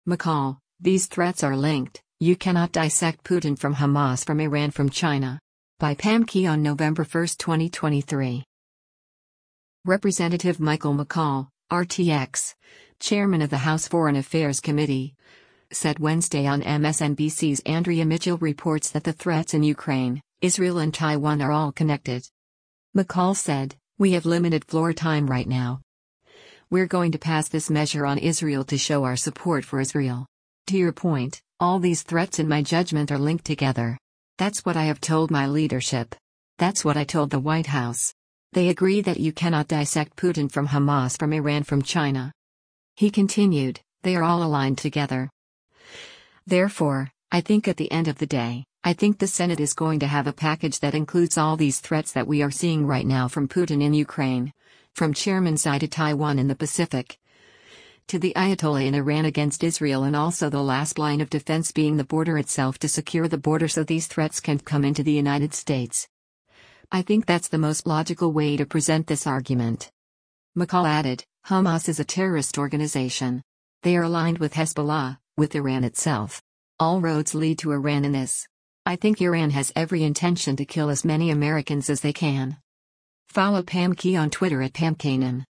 McCall, these threats are linked. You cannot dissect Putin from Hamas, from Iran, from China. By Pam Key on November 1, 2023. Representative Michael McCaul, RTX, chairman of the House Foreign Affairs Committee, said Wednesday on MSNBC's Andrea Mitchell reports that the threats in Ukraine, Israel and Taiwan are all connected. McCaul said, "We have limited floor time right now. We're going to pass this measure on Israel to show our support for Israel. To your point, all these threats in my judgment are linked together. That's what I have told my leadership. That's what I told the White House. They agree that you cannot dissect Putin from Hamas, from Iran, from China." He continued, "They are all aligned together. Therefore, I think at the end of the day, I think the Senate is going to have a package that includes all these threats that we are seeing right now, from Putin in Ukraine, from Chairman Tsai to Taiwan in the Pacific, to the Ayatollah in Iran against Israel, and also the last line of defense being the border itself, to secure the border so these threats can't come into the United States. I think that's the most logical way to present this argument." McCaul added, "Hamas is a terrorist organization. They are aligned with Hezbollah, with Iran itself. All roads lead to Iran in this. I think Iran has every intention to kill as many Americans as they can." Follow Pam Key on Twitter at PamKanan.